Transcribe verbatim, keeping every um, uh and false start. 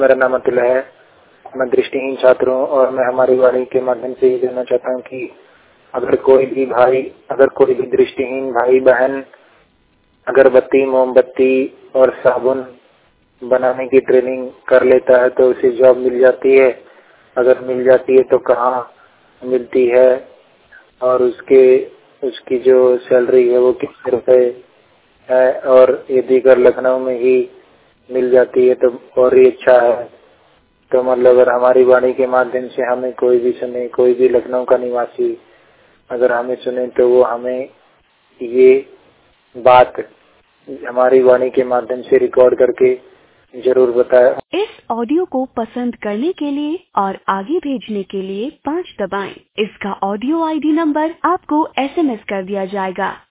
मेरा नाम अतुल है। मैं दृष्टिहीन छात्र हूँ और मैं हमारी वाणी के माध्यम से ये कहना चाहता हूँ कि अगर कोई भी भाई अगर कोई भी दृष्टिहीन भाई बहन अगरबत्ती, मोमबत्ती और साबुन बनाने की ट्रेनिंग कर लेता है तो उसे जॉब मिल जाती है। अगर मिल जाती है तो कहाँ मिलती है और उसके उसकी जो सैलरी है वो कितने रुपए है, और यदि अगर लखनऊ में ही मिल जाती है तो और ही अच्छा है। तो मतलब अगर हमारी वाणी के माध्यम से हमें कोई भी सुने, कोई भी लखनऊ का निवासी अगर हमें सुने तो वो हमें ये बात हमारी वाणी के माध्यम से रिकॉर्ड करके जरूर बताए। इस ऑडियो को पसंद करने के लिए और आगे भेजने के लिए पाँच दबाएं। इसका ऑडियो आईडी नंबर आपको एसएमएस कर दिया जाएगा।